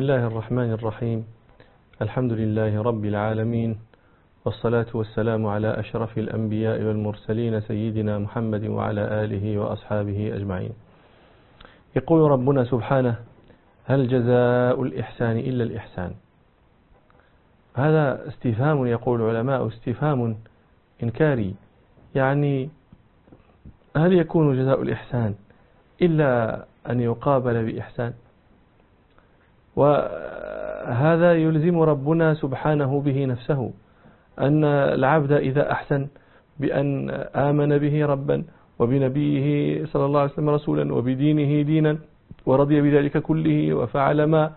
الله الرحمن الرحيم. الحمد لله رب العالمين، والصلاة والسلام على أشرف الأنبياء والمرسلين سيدنا محمد وعلى آله وأصحابه أجمعين. يقول ربنا سبحانه: هل جزاء الإحسان إلا الإحسان؟ هذا استفهام، يقول العلماء استفهام إنكاري، يعني هل يكون جزاء الإحسان إلا أن يقابل بإحسان؟ وهذا يلزم ربنا سبحانه به نفسه، أن العبد إذا أحسن بأن آمن به ربا وبنبيه صلى الله عليه وسلم رسولا وبدينه دينا ورضي بذلك كله وفعل ما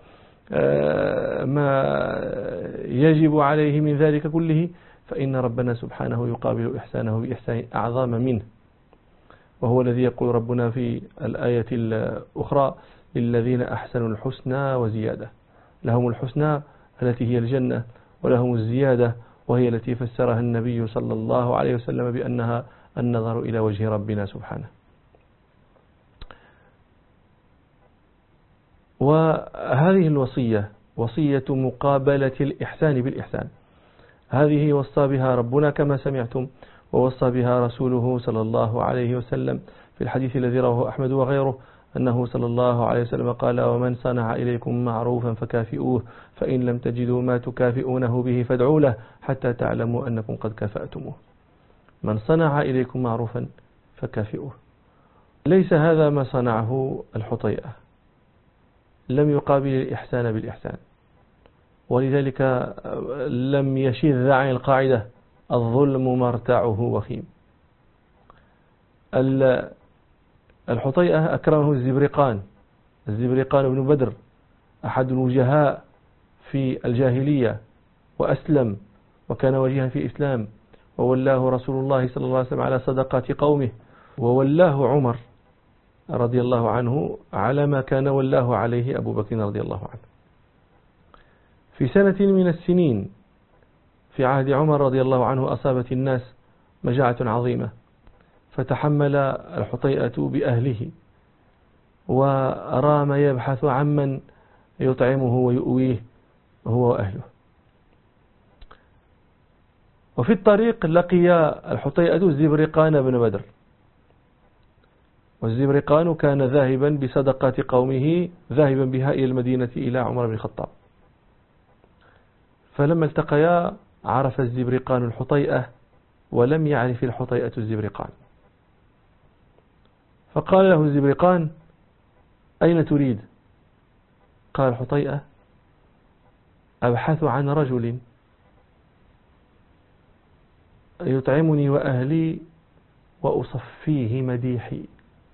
يجب عليه من ذلك كله، فإن ربنا سبحانه يقابل إحسانه بإحسان أعظم منه. وهو الذي يقول ربنا في الآية الأخرى: للذين أحسنوا الحسنى وزيادة. لهم الحسنى التي هي الجنة، ولهم الزيادة وهي التي فسرها النبي صلى الله عليه وسلم بأنها النظر إلى وجه ربنا سبحانه. وهذه الوصية وصية مقابلة الإحسان بالإحسان، هذه وصى بها ربنا كما سمعتم، ووصى بها رسوله صلى الله عليه وسلم في الحديث الذي رواه أحمد وغيره، أنه صلى الله عليه وسلم قال: ومن صنع إليكم معروفا فكافئوه، فإن لم تجدوا ما تكافئونه به فادعوا له حتى تعلموا أنكم قد كافأتموه. من صنع إليكم معروفا فكافئوه. ليس هذا ما صنعه الحطيئة، لم يقابل الإحسان بالإحسان، ولذلك لم يشذ عن القاعدة: الظلم مرتعه وخيم. الحطيئة أكرمه الزبرقان بن بدر، أحد الوجهاء في الجاهلية، وأسلم وكان وجيها في الإسلام، وولاه رسول الله صلى الله عليه وسلم على صدقات قومه، وولاه عمر رضي الله عنه على ما كان ولاه عليه أبو بكر رضي الله عنه. في سنة من السنين في عهد عمر رضي الله عنه أصابت الناس مجاعة عظيمة، فتحمل الحطيئة بأهله ورام يبحث عمن يطعمه ويؤويه هو وأهله. وفي الطريق لقي الحطيئة الزبرقان بن بدر، والزبرقان كان ذاهبا بصدقات قومه، ذاهبا بها إلى المدينة إلى عمر بن الخطاب. فلما التقيا عرف الزبرقان الحطيئة ولم يعرف الحطيئة الزبرقان، فقال له الزبرقان: أين تريد؟ قال الحطيئة: أبحث عن رجل يطعمني وأهلي وأصفيه مديحي.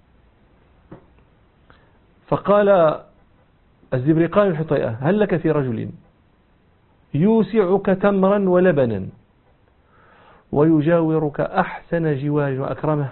فقال الزبرقان الحطيئة: هل لك في رجل يوسعك تمرا ولبنا ويجاورك أحسن جوار وأكرمه؟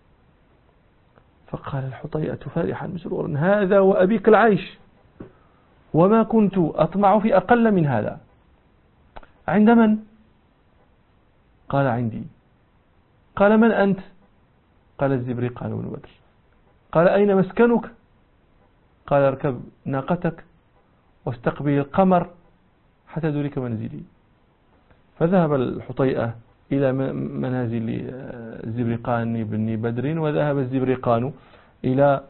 فقال الحطيئة فرحا مسرورا: هذا وأبيك العيش، وما كنت أطمع في أقل من هذا. عند من؟ قال: عندي. قال: من أنت؟ قال: الزبرقان بن بدر. قال: أين مسكنك؟ قال: اركب ناقتك واستقبل القمر حتى تدرك منزلي. فذهب الحطيئة إلى منازل الزبرقان بن بدر، وذهب الزبرقان إلى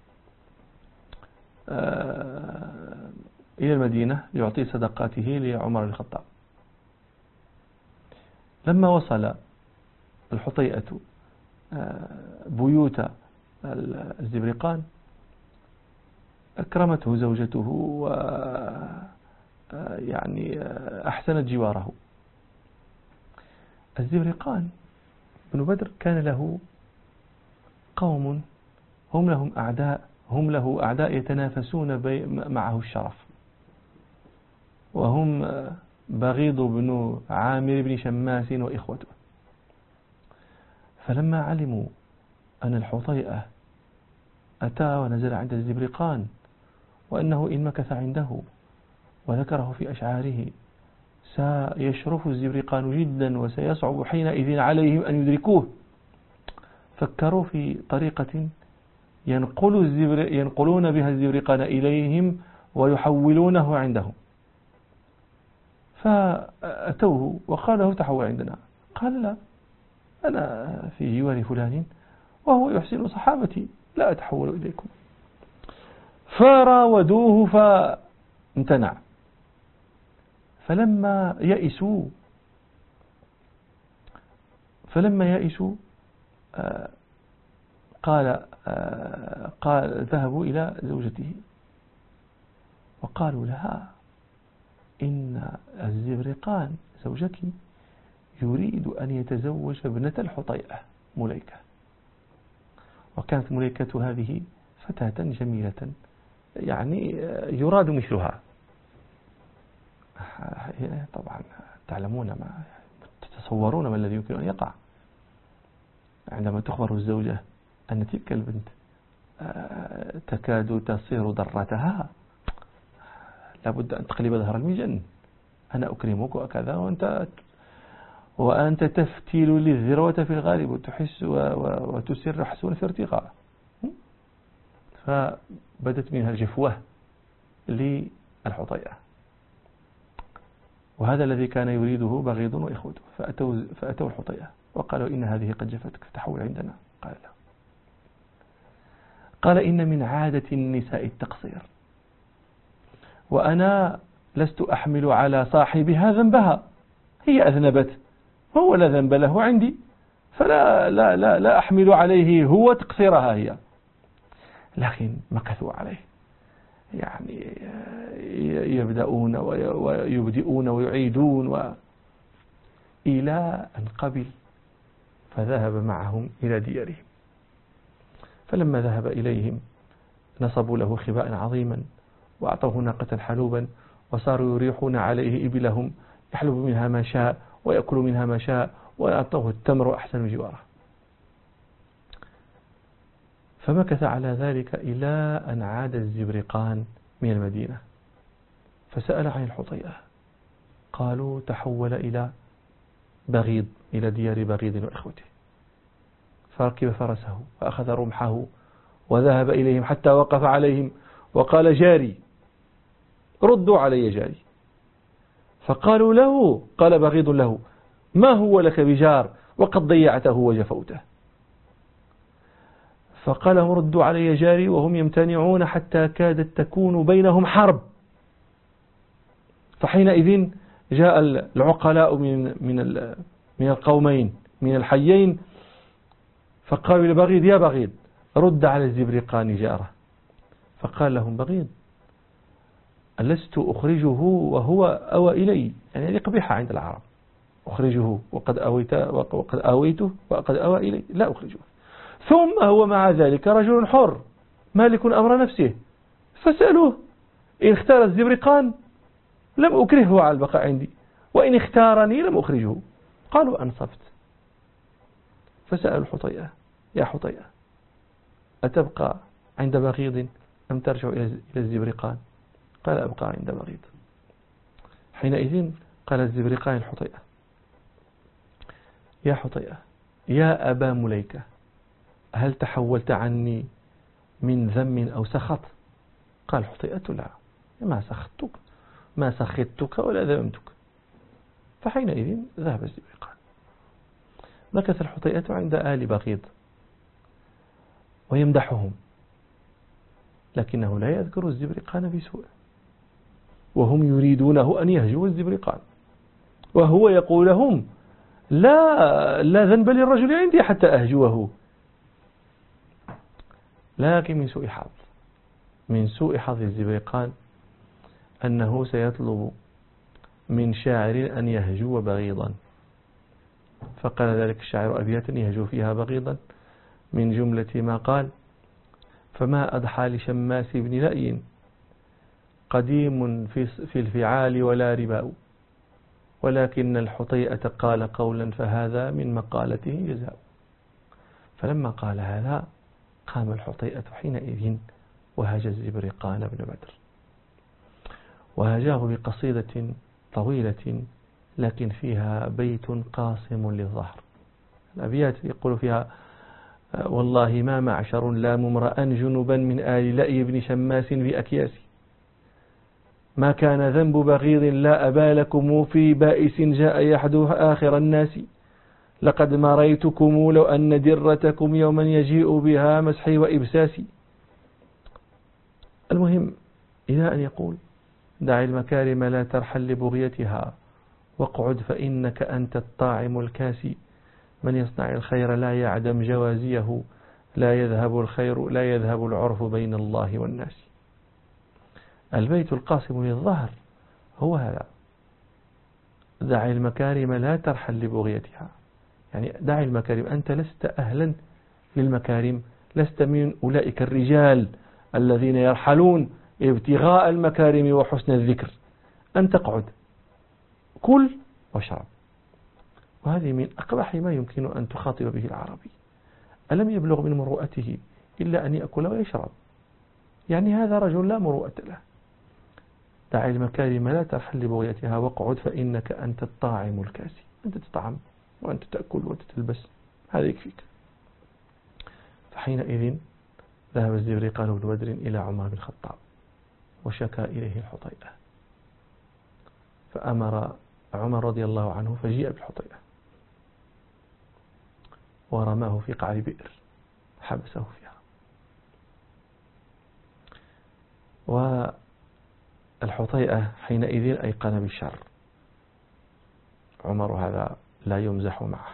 المدينة ليعطي صدقاته لعمر بن الخطاب. لما وصل الحطيئة بيوت الزبرقان أكرمته زوجته يعني أحسنت جواره. الزبرقان بن بدر كان له قوم هم له أعداء يتنافسون معه الشرف، وهم بغيض بن عامر بن شماس وإخوته. فلما علموا أن الحطيئة أتى ونزل عند الزبرقان، وأنه إن مكث عنده وذكره في أشعاره سيشرف الزبرقان جدا وسيصعب حينئذ عليهم أن يدركوه، فكروا في طريقة ينقلون بها الزبرقان إليهم ويحولونه عندهم. فأتوه وقال له تحول عندنا، قال لا، أنا في جوار فلان وهو يحسن صحابتي، لا أتحول إليكم. فراودوه فامتنع. فلما يئسوا قال ذهبوا إلى زوجته وقالوا لها إن الزبرقان زوجك يريد أن يتزوج ابنة الحطيئة مليكة. وكانت مليكة هذه فتاة جميلة، يعني يراد مثلها. طبعا تعلمون ما تتصورون ما الذي يمكن أن يقع عندما تخبر الزوجة أن تلك البنت تكاد تصير ضرتها. لابد أن تقلب ظهر المجن، أنا أكرمك وكذا وأنت تفتيل للذروة في الغالب وتحس وتسر حسون في ارتقاء. فبدت منها الجفوة للحطيئة، وهذا الذي كان يريده بغيض وإخوته. فأتوا الحطيئة وقالوا إن هذه قد جفتك فتحول عندنا. قال لا، قال إن من عادة النساء التقصير، وأنا لست أحمل على صاحبها ذنبها، هي أذنبت، هو لا ذنب له عندي، فلا لا لا لا أحمل عليه هو تقصيرها هي. لكن مكثوا عليه، يعني يبدأون ويبدئون ويعيدون إلى أن قبل، فذهب معهم إلى ديارهم. فلما ذهب إليهم نصبوا له خباء عظيما وأعطوه ناقة حلوبا، وصاروا يريحون عليه إبلهم، يحلب منها ما شاء ويأكل منها ما شاء، وأعطوه التمر أحسن جواره. فمكث على ذلك إلى أن عاد الزبرقان من المدينة، فسأل عن الحطيئة، قالوا تحول إلى بغيض، إلى ديار بغيض وإخوته. فركب فرسه وأخذ رمحه وذهب إليهم حتى وقف عليهم وقال جاري، ردوا علي جاري. فقالوا له، قال بغيض له، ما هو لك بجار وقد ضيعته وجفوته. فقال لهم ردوا علي جاري، وهم يمتنعون حتى كادت تكون بينهم حرب. فحينئذ جاء العقلاء من القومين من الحيين، فقالوا لبغيض يا بغيض رد على الزبرقان جاره. فقال لهم بغيض ألست أخرجه وهو أوى إلي، يعني هذه قبيحة عند العرب، أخرجه وقد آويته وقد أوى إلي، لا أخرجه. ثم هو مع ذلك رجل حر مالك أمر نفسه، فسألوه إن اختار الزبرقان لم أكرهه على البقاء عندي، وإن اختارني لم أخرجه. قالوا أنصفت. فسأل الحطيئة يا حطيئة أتبقى عند بغيض أم ترجع إلى الزبرقان؟ قال أبقى عند بغيض. حينئذ قال الزبرقان الحطيئة يا حطيئة يا أبا مليكة هل تحولت عني من ذم أو سخط؟ قال حطيئة لا، ما سخطتك ولا ذممتك. فحينئذ ذهب الزبرقان. مكث الحطيئة عند آل بغيض ويمدحهم، لكنه لا يذكر الزبرقان بسوء، وهم يريدونه أن يهجوا الزبرقان، وهو يقول لهم لا ذنب للرجل عندي حتى أهجوه. لكن من سوء حظ الزبرقان أنه سيطلب من شاعر أن يهجو بغيضا، فقال ذلك الشاعر أبياتا يهجو فيها بغيضا، من جملة ما قال: فما أضحى لشماس بن لأي قديم في الفعال ولا رباء، ولكن الحطيئة قال قولا فهذا من مقالته جزاء. فلما قال هذا قام الحطيئة حينئذ وهاج الزبرقان بن بدر، وهاجاه بقصيدة طويلة لكن فيها بيت قاصم للظهر. الأبيات يقول فيها: والله ما معشر لا ممرأ جنبا من آل لأي بن شماس بأكياس، ما كان ذنب بغيض لا أبا لكم في بائس جاء يحدو آخر الناس لقد مريتكم لو أن درتكم يوما يجيء بها مسحي وإبساسي. المهم إلى أن يقول دع المكارم لا ترحل لبغيتها واقعد فإنك أنت الطاعم الكاسي من يصنع الخير لا يعدم جوازيه لا يذهب العرف بين الله والناس. البيت القاسم للظهر هو هذا، دع المكارم لا ترحل لبغيتها، يعني دع المكارم، أنت لست أهلا للمكارم، لست من أولئك الرجال الذين يرحلون ابتغاء المكارم وحسن الذكر، أنت اقعد كل واشرب. وهذه من أقبح ما يمكن أن تخاطب به العربي. ألم يبلغ من مروءته إلا أن يأكل ويشرب؟ يعني هذا رجل لا مروءة له. دع المكارم لا ترحل لبغيتها واقعد فإنك أنت الطاعم الكاسي، أنت تطعم وأنت تأكل وأنت تلبس، هذا يكفيك. فحينئذ ذهب الزبرقان بن بدر إلى عمر بن الخطاب وشكى إليه الحطيئة، فأمر عمر رضي الله عنه فجيء بالحطيئة ورماه في قعر بئر حبسه فيها. والحطيئة حينئذ أيقن بالشر، عمر هذا لا يمزح معه،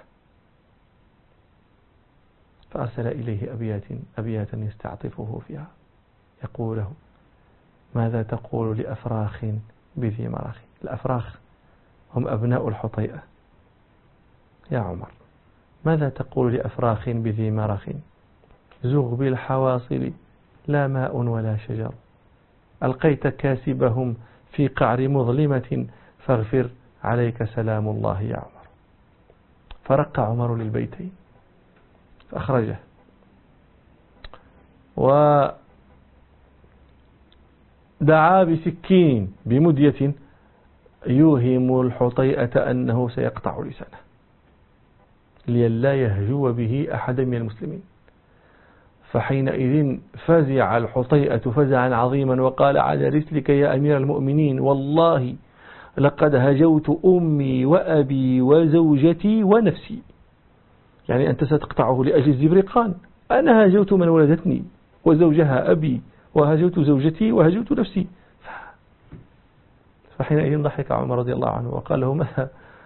فأرسل إليه أبياتا يستعطفه فيها يقول له ماذا تقول لأفراخ بذي مرخ؟ الأفراخ هم أبناء الحطيئة. يا عمر ماذا تقول لأفراخ بذي مرخ زغ بالحواصل لا ماء ولا شجر ألقيت كاسبهم في قعر مظلمة فاغفر عليك سلام الله يا عمر. فرق عمر للبيتين فأخرجه ودعا بسكين بمدية يوهم الحطيئة أنه سيقطع لسانه لئلا يهجو به أحد من المسلمين. فحينئذ فزع الحطيئة فزعا عظيما وقال على رسلك يا أمير المؤمنين والله لقد هجوت أمي وأبي وزوجتي ونفسي، يعني أنت ستقطعه لأجل الزبرقان، أنا هجوت من ولدتني وزوجها أبي وهجوت زوجتي وهجوت نفسي. فحينئذ ضحك عمر رضي الله عنه وقال له ماذا،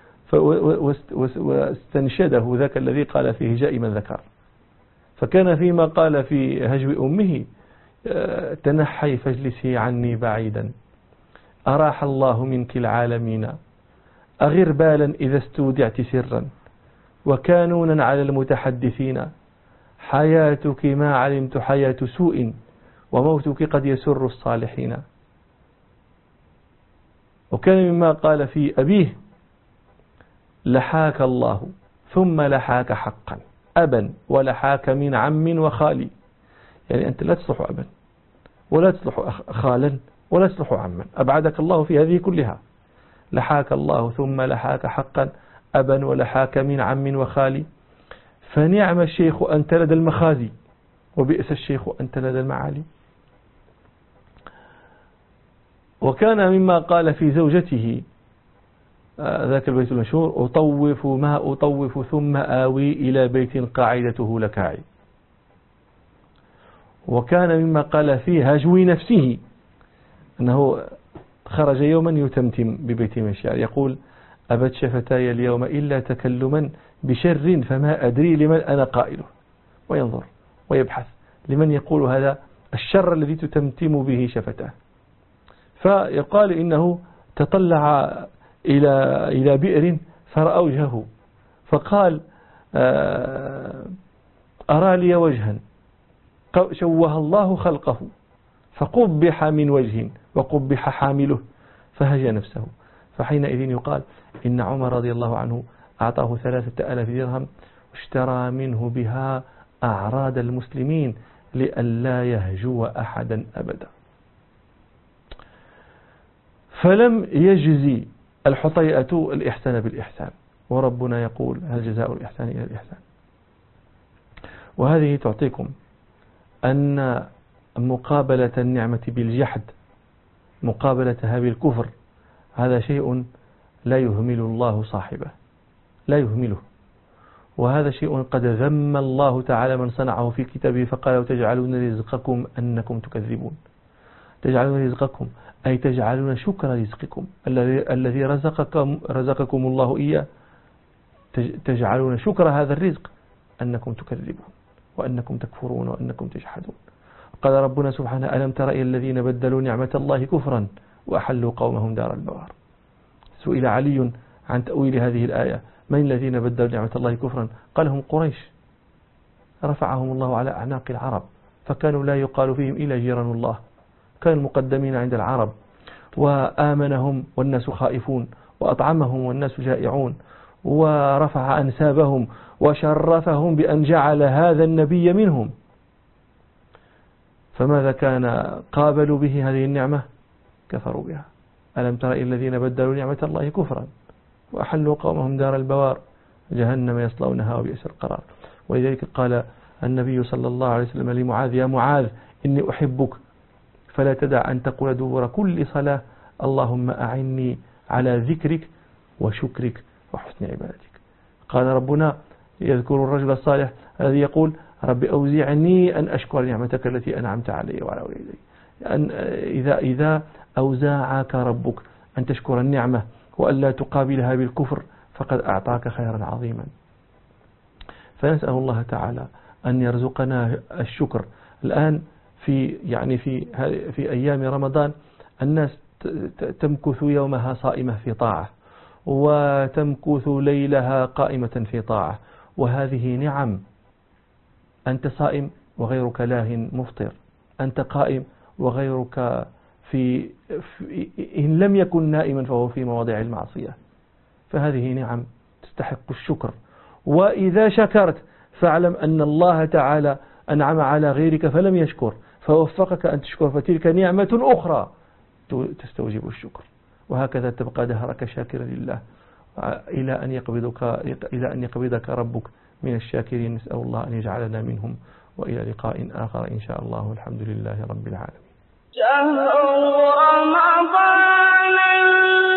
واستنشده ذاك الذي قال فيه جاء من ذكر، فكان فيما قال في هجو أمه تنحي فاجلسي عني بعيدا أراح الله منك العالمين أغر بالا إذا استودعت سرا وكانونا على المتحدثين حياتك ما علمت حياة سوء وموتك قد يسر الصالحين. وكان مما قال في أبيه لحاك الله ثم لحاك حقا أبا ولحاك من عم وخالي، يعني أنت لا تصلح أبا ولا تصلح خالا ولا تصلح عما، أبعدك الله في هذه كلها. لحاك الله ثم لحاك حقا أبا ولحاك من عم وخالي فنعم الشيخ أنت لدى المخازي وبئس الشيخ أنت لدى المعالي. وكان مما قال في زوجته ذاك البيت المشهور أطوف ما أطوف ثم آوي إلى بيت قاعدته لكاعي. وكان مما قال في هجو نفسه أنه خرج يوما يتمتم ببيت من الشعر يقول أبت شفتاي اليوم إلا تكلما بشر فما أدري لمن أنا قائله، وينظر ويبحث لمن يقول هذا الشر الذي تتمتم به شفتاه. فيقال إنه تطلع إلى بئر فرأى وجهه فقال أرى لي وجها شوه الله خلقه فقبح من وجه وقبح حامله فهجى نفسه. فحينئذ يقال إن عمر رضي الله عنه أعطاه 3000 درهم واشترى منه بها أعراض المسلمين لئلا يهجو أحدا أبدا. فلم يجزي الحطيئة الإحسان بالإحسان، وربنا يقول هل جزاء الإحسان إلى الإحسان. وهذه تعطيكم أن مقابلة النعمة بالجحد مقابلتها بالكفر، هذا شيء لا يهمل الله صاحبه، لا يهمله. وهذا شيء قد ذم الله تعالى من صنعه في كتابه فقال تجعلون رزقكم أنكم تكذبون. تجعلون رزقكم أي تجعلون شكر رزقكم الذي رزقكم الله إياه، تجعلون شكر هذا الرزق أنكم تكذبون وأنكم تكفرون وأنكم تجحدون. قال ربنا سبحانه ألم تر إلى الذين بدلوا نعمة الله كفرا وأحلوا قومهم دار البوار. سئل علي عن تأويل هذه الآية، من الذين بدلوا نعمة الله كفرا؟ قال هم قريش، رفعهم الله على أعناق العرب فكانوا لا يقال فيهم إلا جيران الله، كانوا مقدمين عند العرب، وآمنهم والناس خائفون، وأطعمهم والناس جائعون، ورفع أنسابهم وشرفهم بأن جعل هذا النبي منهم. فماذا كان قابلوا به هذه النعمة؟ كفروا بها. ألم تر إلى الذين بدلوا نعمة الله كفرا وأحلوا قومهم دار البوار جهنم يصلونها وبئس القرار. ولذلك قال النبي صلى الله عليه وسلم لمعاذ يا معاذ إني أحبك فلا تدع أن تقول دبر كل صلاة اللهم أعني على ذكرك وشكرك وحسن عبادتك. قال ربنا يذكر الرجل الصالح الذي يقول رب أوزعني أن أشكر نعمتك التي أنعمت علي وعلى والدي. إذا أوزعك ربك أن تشكر النعمة وألا تقابلها بالكفر فقد أعطاك خيرا عظيما. فنسأل الله تعالى أن يرزقنا الشكر. الآن في أيام رمضان الناس تمكث يومها صائمة في طاعة، وتمكث ليلها قائمة في طاعة، وهذه نعم. أنت صائم وغيرك لاه مفطر، أنت قائم وغيرك إن لم يكن نائما فهو في مواضع المعصية. فهذه نعم تستحق الشكر. وإذا شكرت فاعلم أن الله تعالى أنعم على غيرك فلم يشكر فوفقك أن تشكر، فتلك نعمة أخرى تستوجب الشكر. وهكذا تبقى دهرك شاكرا لله إلى أن يقبضك ربك من الشاكرين. نسأل الله أن يجعلنا منهم. وإلى لقاء آخر إن شاء الله. الحمد لله رب العالمين.